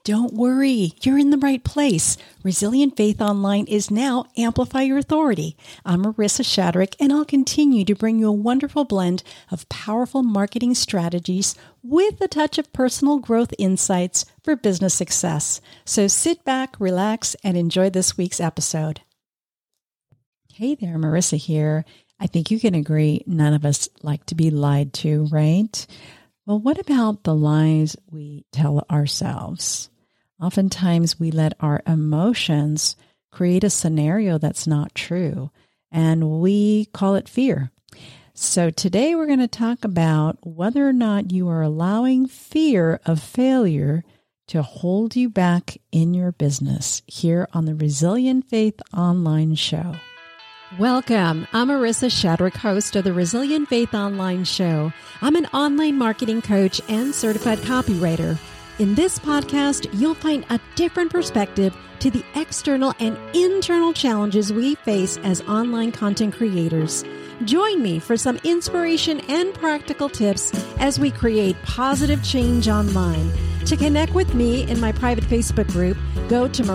Don't worry, you're in the right place. Resilient Faith Online is now Amplify Your Authority. I'm Marissa Shadrick, and I'll continue to bring you a wonderful blend of powerful marketing strategies with a touch of personal growth insights for business success. So sit back, relax, and enjoy this week's episode. Hey there, Marissa here. I think you can agree none of us like to be lied to, right? Well, what about the lies we tell ourselves? Oftentimes we let our emotions create a scenario that's not true, and we call it fear. So today we're going to talk about whether or not you are allowing fear of failure to hold you back in your business here on the Resilient Faith Online Show. Welcome. I'm Marissa Shadrick, host of the Resilient Faith Online Show. I'm an online marketing coach and certified copywriter. In this podcast, you'll find a different perspective to the external and internal challenges we face as online content creators. Join me for some inspiration and practical tips as we create positive change online. To connect with me in my private Facebook group, go to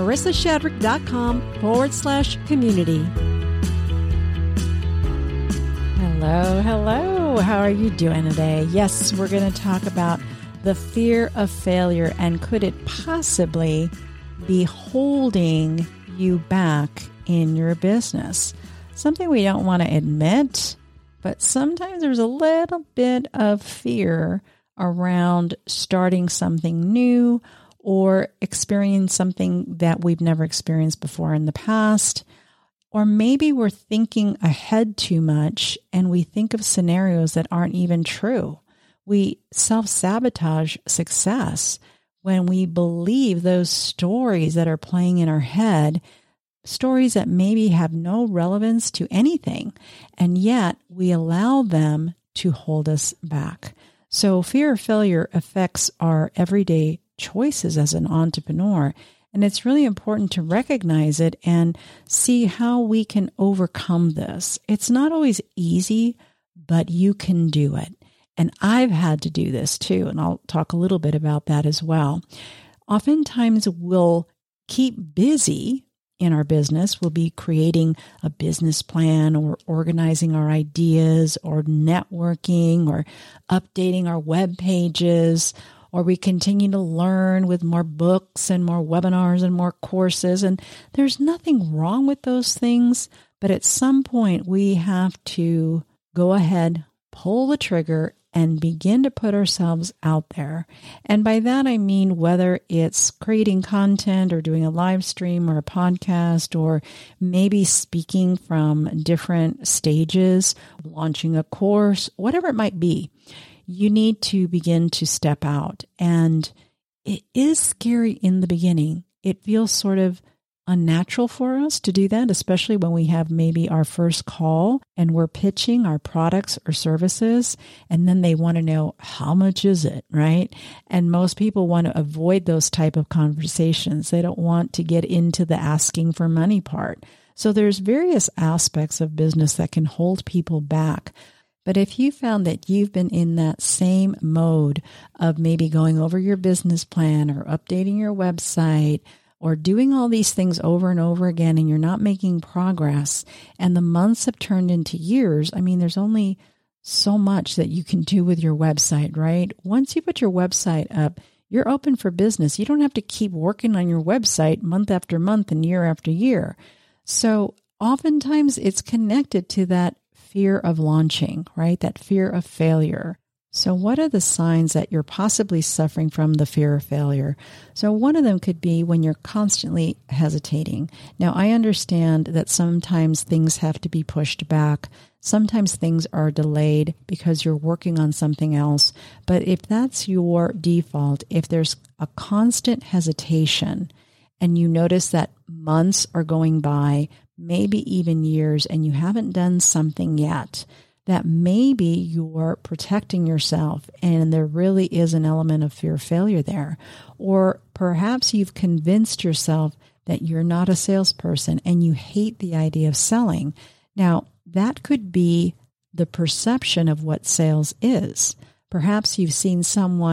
marissashadrick.com/community. Hello. How are you doing today? Yes, we're going to talk about the fear of failure, and could it possibly be holding you back in your business? Something we don't want to admit, but sometimes there's a little bit of fear around starting something new or experiencing something that we've never experienced before in the past. Or maybe we're thinking ahead too much and we think of scenarios that aren't even true. We self-sabotage success when we believe those stories that are playing in our head, stories that maybe have no relevance to anything, and yet we allow them to hold us back. So fear of failure affects our everyday choices as an entrepreneur. And it's really important to recognize it and see how we can overcome this. It's not always easy, but you can do it. And I've had to do this too, and I'll talk a little bit about that as well. Oftentimes we'll keep busy in our business. We'll be creating a business plan or organizing our ideas or networking or updating our web pages, or we continue to learn with more books and more webinars and more courses. And there's nothing wrong with those things, but at some point we have to go ahead, pull the trigger, and begin to put ourselves out there. And by that, I mean whether it's creating content or doing a live stream or a podcast, or maybe speaking from different stages, launching a course, whatever it might be. You need to begin to step out. And it is scary in the beginning. It feels sort of unnatural for us to do that, especially when we have maybe our first call and we're pitching our products or services, and then they want to know, how much is it, right? And most people want to avoid those type of conversations. They don't want to get into the asking for money part. So there's various aspects of business that can hold people back. But if you found that you've been in that same mode of maybe going over your business plan or updating your website or doing all these things over and over again, and you're not making progress, and the months have turned into years, I mean, there's only so much that you can do with your website, right? Once you put your website up, you're open for business. You don't have to keep working on your website month after month and year after year. So oftentimes it's connected to that fear of launching, right? That fear of failure. So what are the signs that you're possibly suffering from the fear of failure? So one of them could be when you're constantly hesitating. Now, I understand that sometimes things have to be pushed back. Sometimes things are delayed because you're working on something else. But if that's your default, if there's a constant hesitation and you notice that months are going by, maybe even years, and you haven't done something yet, that maybe you're protecting yourself and there really is an element of fear of failure there. Or perhaps you've convinced yourself that you're not a salesperson and you hate the idea of selling. Now, that could be the perception of what sales is. Perhaps you've seen someone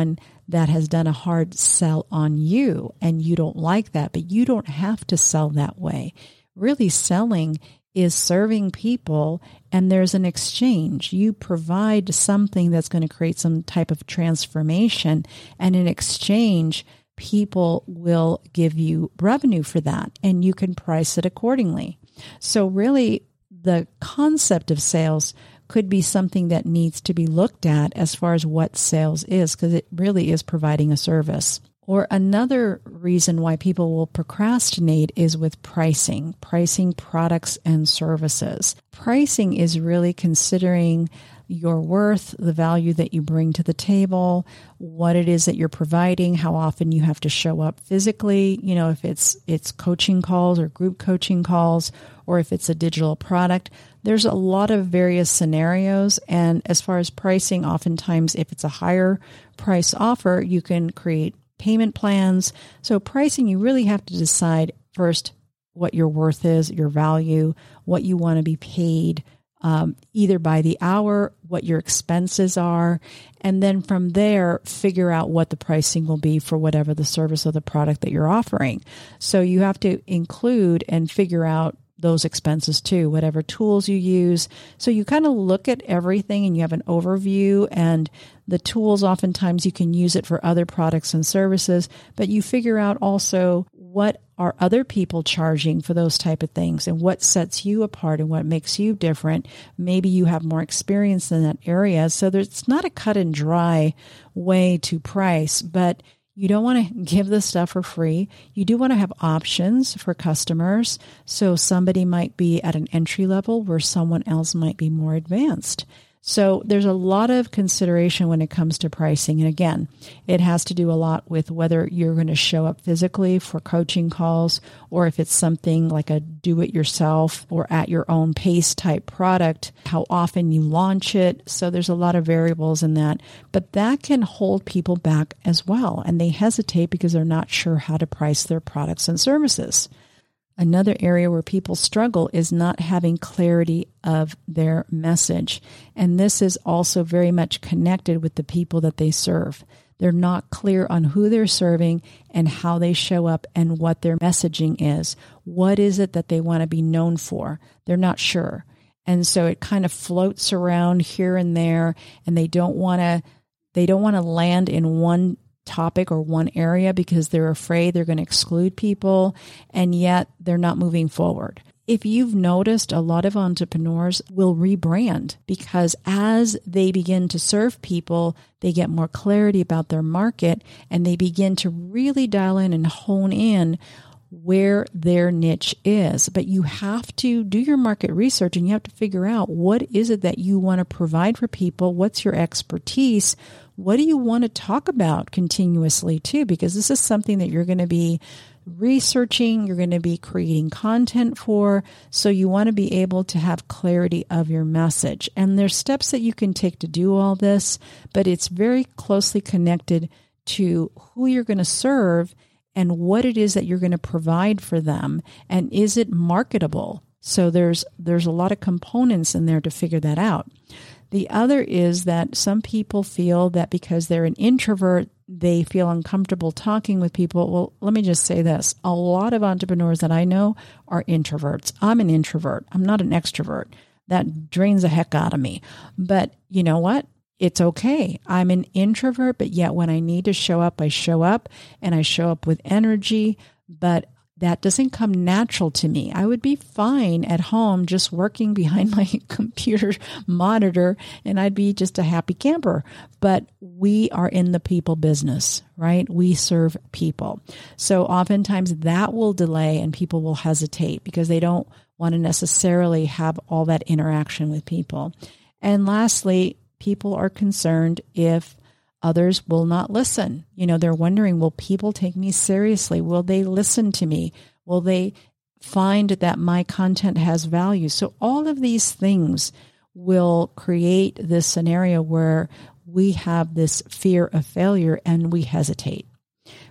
that has done a hard sell on you and you don't like that, but you don't have to sell that way. Really, selling is serving people and there's an exchange. You provide something that's going to create some type of transformation, and in exchange, people will give you revenue for that and you can price it accordingly. So really, the concept of sales could be something that needs to be looked at as far as what sales is, because it really is providing a service. Or another reason why people will procrastinate is with pricing products and services. Pricing is really considering your worth, the value that you bring to the table, what it is that you're providing, how often you have to show up physically, if it's coaching calls or group coaching calls, or if it's a digital product. There's a lot of various scenarios. And as far as pricing, oftentimes if it's a higher price offer, you can create payment plans. So pricing, you really have to decide first what your worth is, your value, what you want to be paid, either by the hour, what your expenses are, and then from there, figure out what the pricing will be for whatever the service or the product that you're offering. So you have to include and figure out those expenses too, whatever tools you use. So you kind of look at everything and you have an overview, and the tools, oftentimes you can use it for other products and services, but you figure out also what are other people charging for those type of things and what sets you apart and what makes you different. Maybe you have more experience in that area. So there's not a cut and dry way to price, but you don't want to give the stuff for free. You do want to have options for customers. So somebody might be at an entry level where someone else might be more advanced. So there's a lot of consideration when it comes to pricing. And again, it has to do a lot with whether you're going to show up physically for coaching calls, or if it's something like a do-it-yourself or at your own pace type product, how often you launch it. So there's a lot of variables in that, but that can hold people back as well. And they hesitate because they're not sure how to price their products and services. Another area where people struggle is not having clarity of their message. And this is also very much connected with the people that they serve. They're not clear on who they're serving and how they show up and what their messaging is. What is it that they want to be known for? They're not sure. And so it kind of floats around here and there, and they don't want to land in one topic or one area because they're afraid they're going to exclude people, and yet they're not moving forward. If you've noticed, a lot of entrepreneurs will rebrand because as they begin to serve people, they get more clarity about their market and they begin to really dial in and hone in where their niche is. But you have to do your market research and you have to figure out what is it that you want to provide for people? What's your expertise? What do you want to talk about continuously too? Because this is something that you're going to be researching, you're going to be creating content for. So you want to be able to have clarity of your message. And there's steps that you can take to do all this, but it's very closely connected to who you're going to serve and what it is that you're going to provide for them. And is it marketable? So there's a lot of components in there to figure that out. The other is that some people feel that because they're an introvert, they feel uncomfortable talking with people. Well, let me just say this. A lot of entrepreneurs that I know are introverts. I'm an introvert. I'm not an extrovert. That drains the heck out of me. But you know what? It's okay. I'm an introvert, but yet when I need to show up, I show up, and I show up with energy, but that doesn't come natural to me. I would be fine at home just working behind my computer monitor, and I'd be just a happy camper. But we are in the people business, right? We serve people. So oftentimes that will delay and people will hesitate because they don't want to necessarily have all that interaction with people. And lastly, people are concerned if others will not listen. They're wondering, will people take me seriously? Will they listen to me? Will they find that my content has value? So all of these things will create this scenario where we have this fear of failure and we hesitate.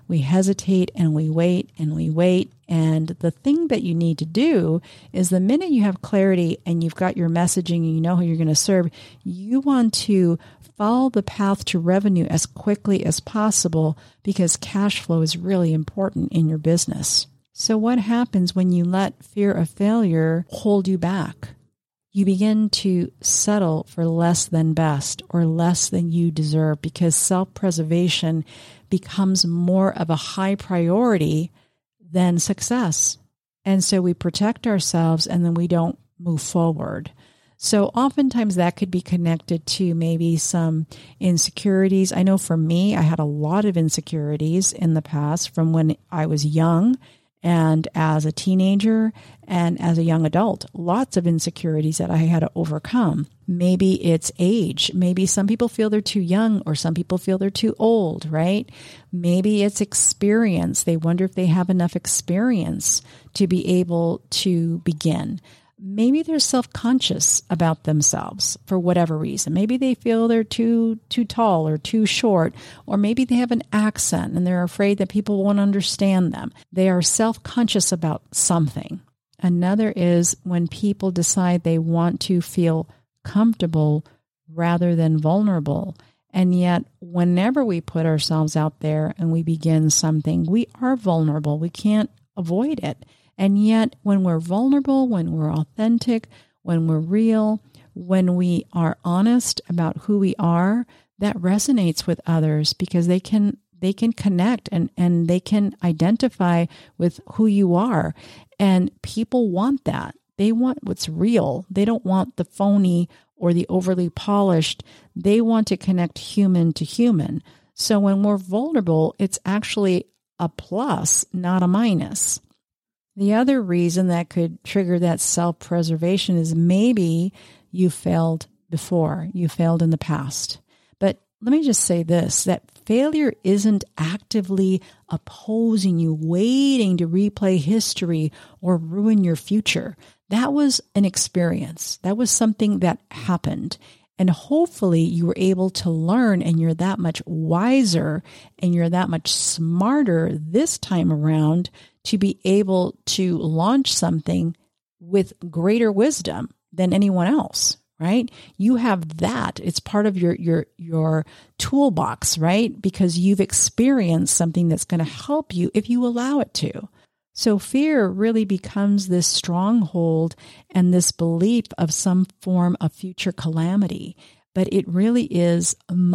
we hesitate and we wait and we wait. And the thing that you need to do is the minute you have clarity and you've got your messaging and you know who you're going to serve, you want to follow the path to revenue as quickly as possible because cash flow is really important in your business. So what happens when you let fear of failure hold you back? You begin to settle for less than best or less than you deserve because self-preservation becomes more of a high priority than success. And so we protect ourselves and then we don't move forward. So oftentimes that could be connected to maybe some insecurities. I know for me, I had a lot of insecurities in the past from when I was young and as a teenager and as a young adult, lots of insecurities that I had to overcome. Maybe it's age. Maybe some people feel they're too young or some people feel they're too old, right? Maybe it's experience. They wonder if they have enough experience to be able to begin. Maybe they're self-conscious about themselves for whatever reason. Maybe they feel they're too tall or too short, or maybe they have an accent and they're afraid that people won't understand them. They are self-conscious about something. Another is when people decide they want to feel comfortable rather than vulnerable. And yet, whenever we put ourselves out there and we begin something, we are vulnerable. We can't avoid it. And yet, when we're vulnerable, when we're authentic, when we're real, when we are honest about who we are, that resonates with others because they can connect and they can identify with who you are. And people want that. They want what's real. They don't want the phony or the overly polished. They want to connect human to human. So when we're vulnerable, it's actually a plus, not a minus. The other reason that could trigger that self-preservation is maybe you failed before, you failed in the past. But let me just say this, that failure isn't actively opposing you, waiting to replay history or ruin your future. That was an experience. That was something that happened. And hopefully you were able to learn and you're that much wiser and you're that much smarter this time around to be able to launch something with greater wisdom than anyone else, right? You have that. It's part of your toolbox, right? Because you've experienced something that's going to help you if you allow it to. So fear really becomes this stronghold and this belief of some form of future calamity. But it really is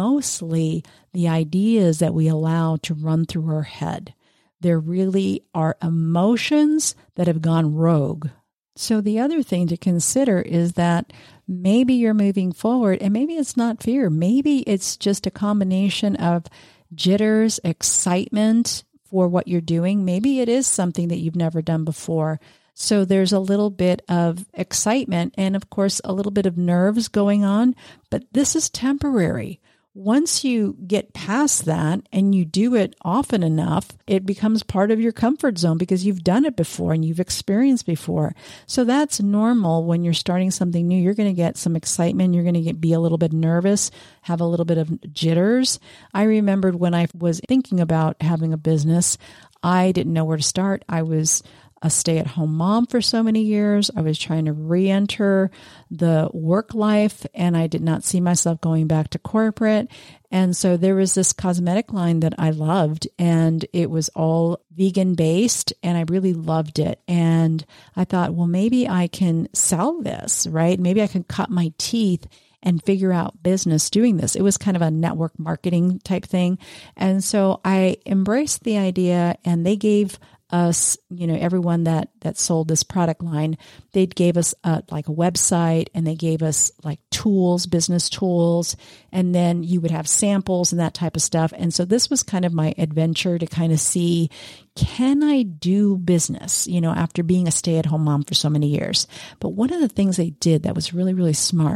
mostly the ideas that we allow to run through our head. There really are emotions that have gone rogue. So the other thing to consider is that maybe you're moving forward and maybe it's not fear. Maybe it's just a combination of jitters, excitement for what you're doing. Maybe it is something that you've never done before. So there's a little bit of excitement and, of course, a little bit of nerves going on, but this is temporary. Once you get past that and you do it often enough, it becomes part of your comfort zone because you've done it before and you've experienced before. So that's normal when you're starting something new. You're going to get some excitement. You're going to be a little bit nervous, have a little bit of jitters. I remembered when I was thinking about having a business, I didn't know where to start. I was a stay-at-home mom for so many years. I was trying to re-enter the work life, and I did not see myself going back to corporate. And so there was this cosmetic line that I loved, and it was all vegan-based, and I really loved it. And I thought, well, maybe I can sell this, right? Maybe I can cut my teeth and figure out business doing this. It was kind of a network marketing type thing. And so I embraced the idea, and they gave us, everyone that sold this product line, they gave us like a website, and they gave us like tools, business tools, and then you would have samples and that type of stuff. And so this was kind of my adventure to kind of see, can I do business, after being a stay-at-home mom for so many years? But one of the things they did that was really, really smart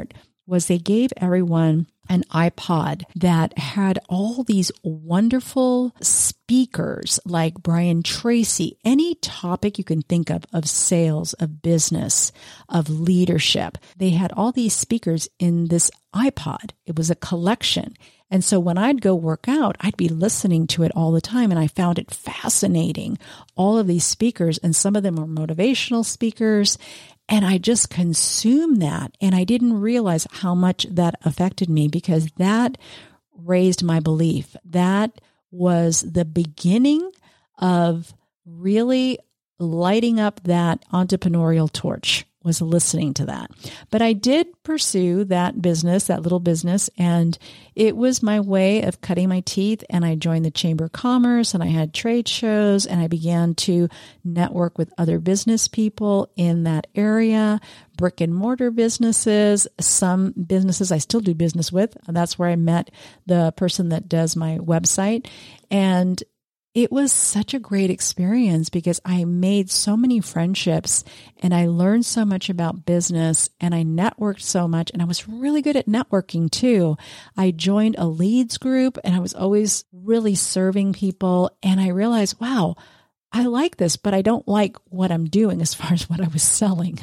was they gave everyone an iPod that had all these wonderful speakers like Brian Tracy, any topic you can think of sales, of business, of leadership. They had all these speakers in this iPod. It was a collection. And so when I'd go work out, I'd be listening to it all the time. And I found it fascinating, all of these speakers. And some of them were motivational speakers. And I just consumed that. And I didn't realize how much that affected me because that raised my belief. That was the beginning of really lighting up that entrepreneurial torch, was listening to that. But I did pursue that business, that little business, and it was my way of cutting my teeth. And I joined the Chamber of Commerce and I had trade shows and I began to network with other business people in that area, brick and mortar businesses, some businesses I still do business with. And that's where I met the person that does my website. And it was such a great experience because I made so many friendships and I learned so much about business and I networked so much and I was really good at networking too. I joined a leads group and I was always really serving people and I realized, wow, I like this, but I don't like what I'm doing as far as what I was selling.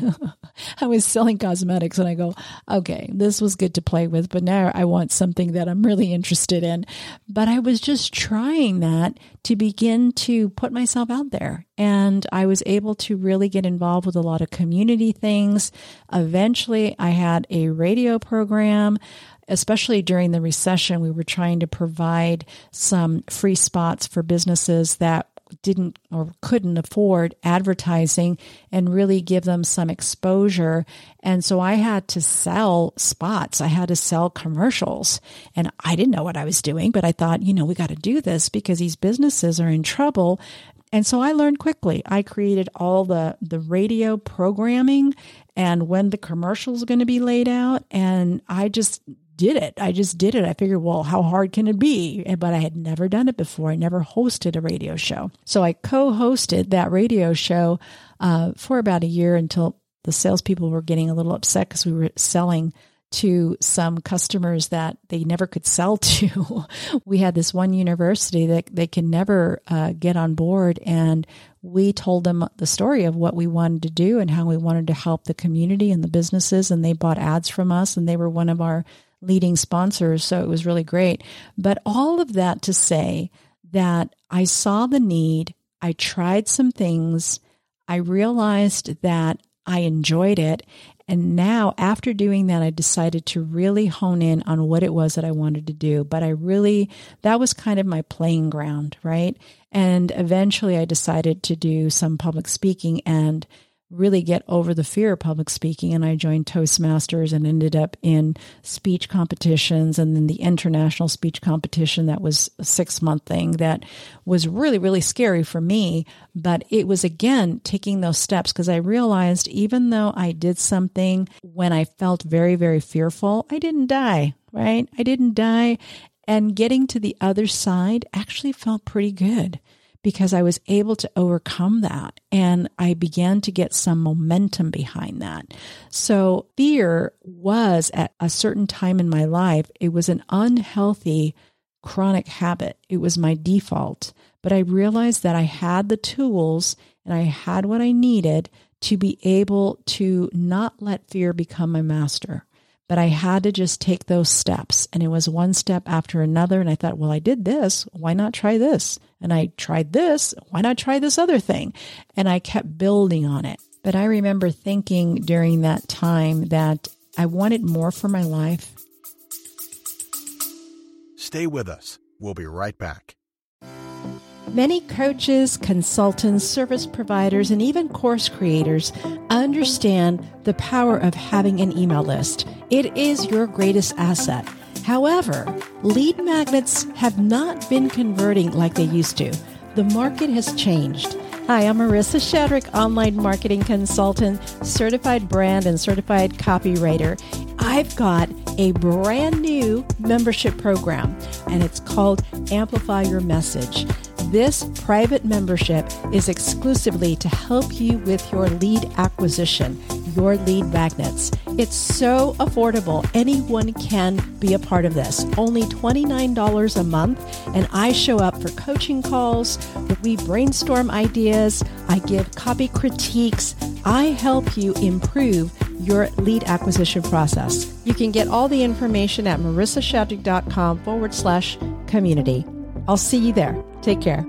I was selling cosmetics and I go, okay, this was good to play with, but now I want something that I'm really interested in. But I was just trying that to begin to put myself out there. And I was able to really get involved with a lot of community things. Eventually, I had a radio program. Especially during the recession, we were trying to provide some free spots for businesses that didn't or couldn't afford advertising and really give them some exposure. And so I had to sell spots. I had to sell commercials and I didn't know what I was doing, but I thought, we got to do this because these businesses are in trouble. And so I learned quickly. I created all the radio programming and when the commercials are going to be laid out. And I just did it. I figured, well, how hard can it be? But I had never done it before. I never hosted a radio show. So I co-hosted that radio show for about a year until the salespeople were getting a little upset because we were selling to some customers that they never could sell to. We had this one university that they can never get on board. And we told them the story of what we wanted to do and how we wanted to help the community and the businesses. And they bought ads from us and they were one of our leading sponsors. So it was really great. But all of that to say that I saw the need. I tried some things. I realized that I enjoyed it. And now after doing that, I decided to really hone in on what it was that I wanted to do. But that was kind of my playing ground, right? And eventually I decided to do some public speaking and really get over the fear of public speaking. And I joined Toastmasters and ended up in speech competitions and then the international speech competition that was a 6-month thing that was really, really scary for me. But it was, again, taking those steps because I realized even though I did something when I felt very, very fearful, I didn't die, right? I didn't die. And getting to the other side actually felt pretty good, because I was able to overcome that and I began to get some momentum behind that. So fear was at a certain time in my life, it was an unhealthy chronic habit. It was my default, but I realized that I had the tools and I had what I needed to be able to not let fear become my master. But I had to just take those steps. And it was one step after another. And I thought, well, I did this. Why not try this? And I tried this. Why not try this other thing? And I kept building on it. But I remember thinking during that time that I wanted more for my life. Stay with us. We'll be right back. Many coaches, consultants, service providers, and even course creators understand the power of having an email list. It is your greatest asset. However, lead magnets have not been converting like they used to. The market has changed. Hi, I'm Marissa Shadrick, online marketing consultant, certified brand and certified copywriter. I've got a brand new membership program, and it's called Amplify Your Message. This private membership is exclusively to help you with your lead acquisition. your lead magnets. It's so affordable. Anyone can be a part of this. Only $29 a month. And I show up for coaching calls. We brainstorm ideas. I give copy critiques. I help you improve your lead acquisition process. You can get all the information at marissashadrick.com/community. I'll see you there. Take care.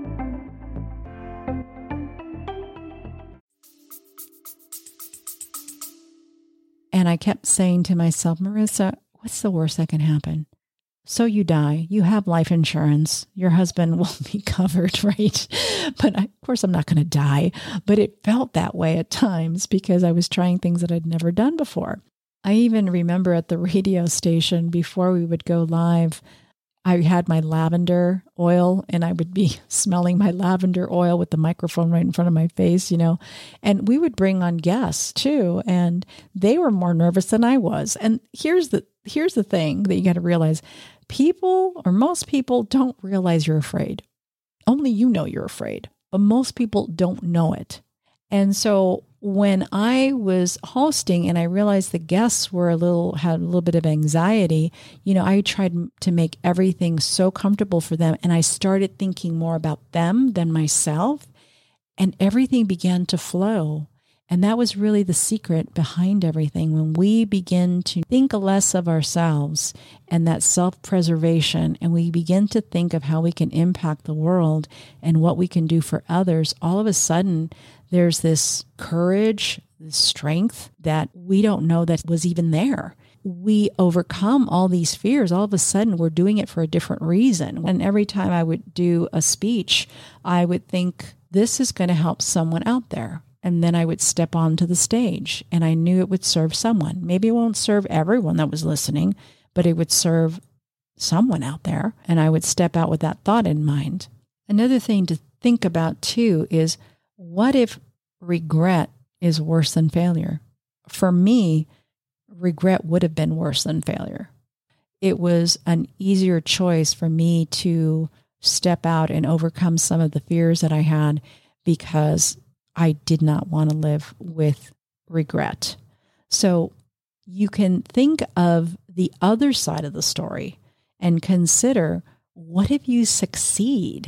And I kept saying to myself, Marissa, what's the worst that can happen? So you die, you have life insurance, your husband will be covered, right? But of course, I'm not going to die. But it felt that way at times because I was trying things that I'd never done before. I even remember at the radio station before we would go live, I had my lavender oil and I would be smelling my lavender oil with the microphone right in front of my face, and we would bring on guests too. And they were more nervous than I was. And here's the thing that you got to realize. People, or most people, don't realize you're afraid. Only you know you're afraid, but most people don't know it. And so when I was hosting and I realized the guests had a little bit of anxiety, I tried to make everything so comfortable for them. And I started thinking more about them than myself, and everything began to flow. And that was really the secret behind everything. When we begin to think less of ourselves and that self-preservation, and we begin to think of how we can impact the world and what we can do for others, all of a sudden there's this courage, this strength that we don't know that was even there. We overcome all these fears. All of a sudden we're doing it for a different reason. And every time I would do a speech, I would think, this is going to help someone out there. And then I would step onto the stage and I knew it would serve someone. Maybe it won't serve everyone that was listening, but it would serve someone out there. And I would step out with that thought in mind. Another thing to think about too is, what if regret is worse than failure? For me, regret would have been worse than failure. It was an easier choice for me to step out and overcome some of the fears that I had because I did not want to live with regret. So you can think of the other side of the story and consider, what if you succeed?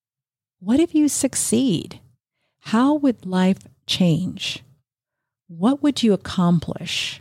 What if you succeed? How would life change? What would you accomplish?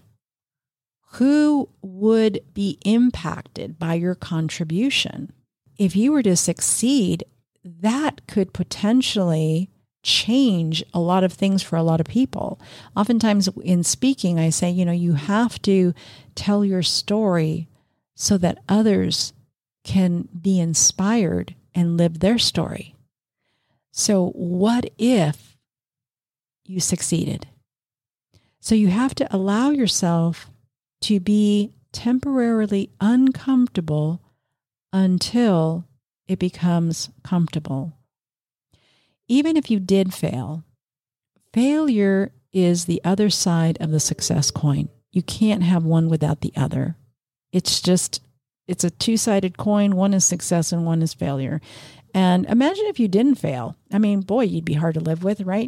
Who would be impacted by your contribution? If you were to succeed, that could potentially change a lot of things for a lot of people. Oftentimes in speaking, I say, you have to tell your story so that others can be inspired and live their story. So what if you succeeded? So you have to allow yourself to be temporarily uncomfortable until it becomes comfortable. Even if you did fail, failure is the other side of the success coin. You can't have one without the other. It's a two-sided coin. One is success and one is failure. And imagine if you didn't fail. I mean, boy, you'd be hard to live with, right?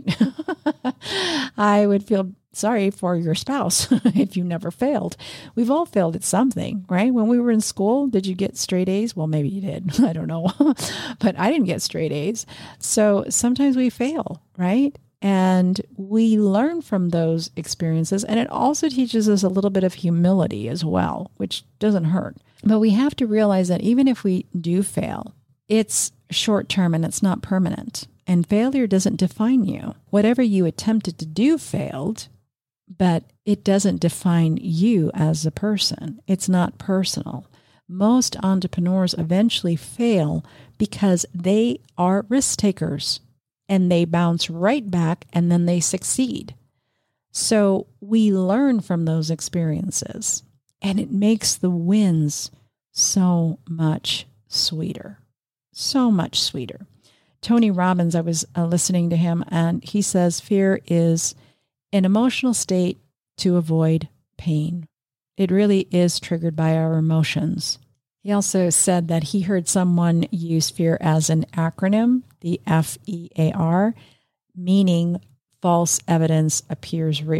I would feel sorry for your spouse if you never failed. We've all failed at something, right? When we were in school, did you get straight A's? Well, maybe you did. I don't know. But I didn't get straight A's. So sometimes we fail, right? And we learn from those experiences. And it also teaches us a little bit of humility as well, which doesn't hurt. But we have to realize that even if we do fail, it's short term and it's not permanent. And failure doesn't define you. Whatever you attempted to do failed, but it doesn't define you as a person. It's not personal. Most entrepreneurs eventually fail because they are risk takers and they bounce right back and then they succeed. So we learn from those experiences and it makes the wins so much sweeter. So much sweeter. Tony Robbins, I was listening to him, and he says fear is an emotional state to avoid pain. It really is triggered by our emotions. He also said that he heard someone use fear as an acronym, the FEAR, meaning false evidence appears real.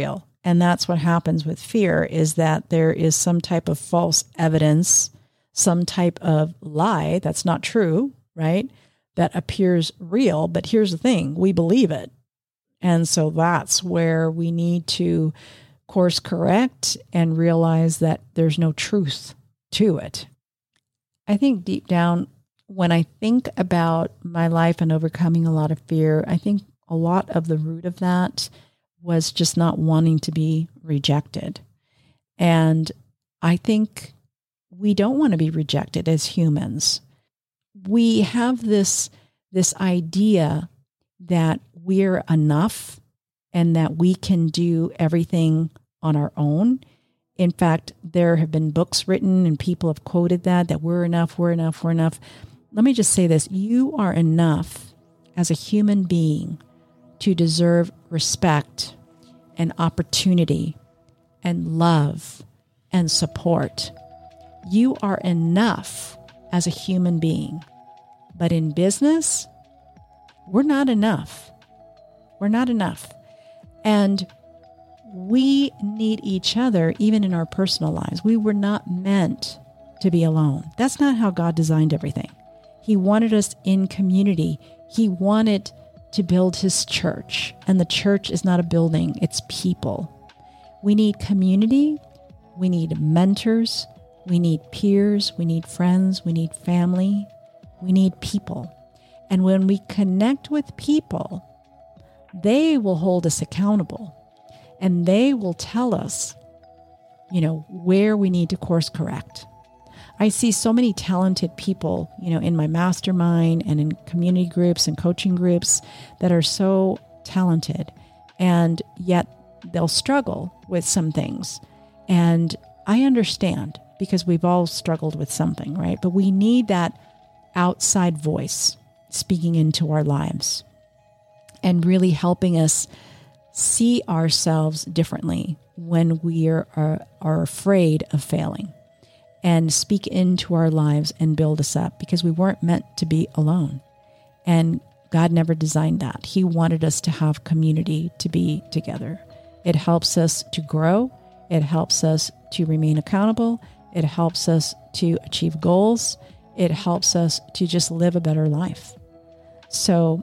And that's what happens with fear, is that there is some type of false evidence, some type of lie that's not true, right? That appears real. But here's the thing, we believe it. And so that's where we need to course correct and realize that there's no truth to it. I think deep down, when I think about my life and overcoming a lot of fear, I think a lot of the root of that was just not wanting to be rejected. And I think we don't want to be rejected as humans. We have this idea that we're enough and that we can do everything on our own. In fact, there have been books written and people have quoted that we're enough, we're enough, we're enough. Let me just say this. You are enough as a human being to deserve respect and opportunity and love and support. You are enough as a human being. But in business, we're not enough. We're not enough. And we need each other, even in our personal lives. We were not meant to be alone. That's not how God designed everything. He wanted us in community. He wanted to build his church. And the church is not a building, it's people. We need community. We need mentors. We need peers. We need friends. We need family. We need people. And when we connect with people, they will hold us accountable. And they will tell us, where we need to course correct. I see so many talented people, in my mastermind and in community groups and coaching groups that are so talented, and yet they'll struggle with some things. And I understand, because we've all struggled with something, right? But we need that outside voice speaking into our lives and really helping us see ourselves differently when we are afraid of failing, and speak into our lives and build us up, because we weren't meant to be alone. And God never designed that. He wanted us to have community, to be together. It helps us to grow. It helps us to remain accountable. It helps us to achieve goals. It helps us to just live a better life. So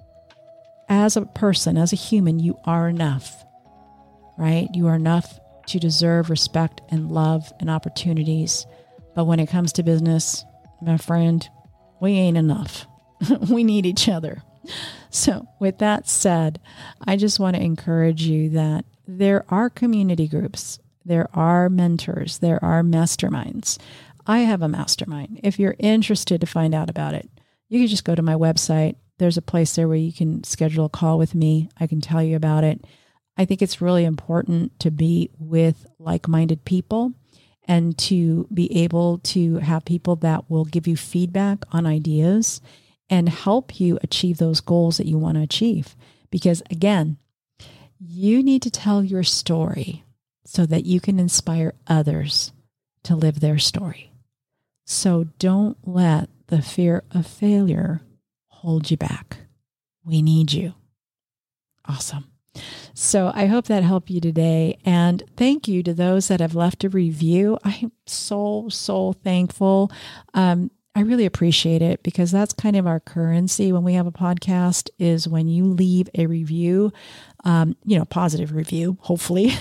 as a person, as a human, you are enough, right? You are enough to deserve respect and love and opportunities. But when it comes to business, my friend, we ain't enough. We need each other. So with that said, I just want to encourage you that there are community groups, there are mentors, there are masterminds. I have a mastermind. If you're interested to find out about it, you can just go to my website. There's a place there where you can schedule a call with me. I can tell you about it. I think it's really important to be with like-minded people and to be able to have people that will give you feedback on ideas and help you achieve those goals that you want to achieve. Because again, you need to tell your story so that you can inspire others to live their story. So don't let the fear of failure hold you back. We need you. Awesome. So I hope that helped you today. And thank you to those that have left a review. I'm so thankful. I really appreciate it, because that's kind of our currency when we have a podcast, is when you leave a review, positive review, hopefully.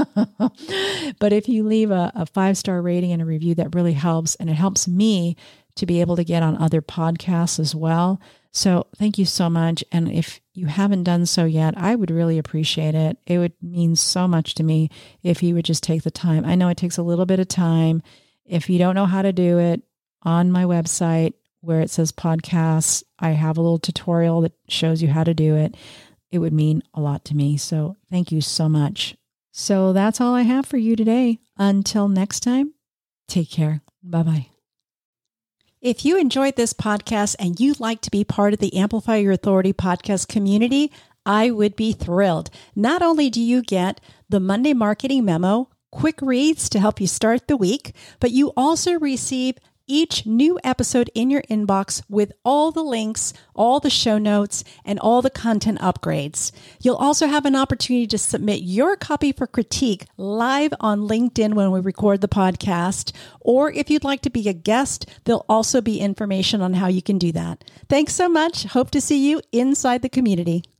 But if you leave a 5-star rating and a review, that really helps. And it helps me to be able to get on other podcasts as well. So thank you so much. And if you haven't done so yet, I would really appreciate it. It would mean so much to me if you would just take the time. I know it takes a little bit of time. If you don't know how to do it, on my website where it says podcasts, I have a little tutorial that shows you how to do it. It would mean a lot to me. So thank you so much. So that's all I have for you today. Until next time, take care. Bye-bye. If you enjoyed this podcast and you'd like to be part of the Amplify Your Authority podcast community, I would be thrilled. Not only do you get the Monday Marketing Memo, quick reads to help you start the week, but you also receive each new episode in your inbox with all the links, all the show notes, and all the content upgrades. You'll also have an opportunity to submit your copy for critique live on LinkedIn when we record the podcast. Or if you'd like to be a guest, there'll also be information on how you can do that. Thanks so much. Hope to see you inside the community.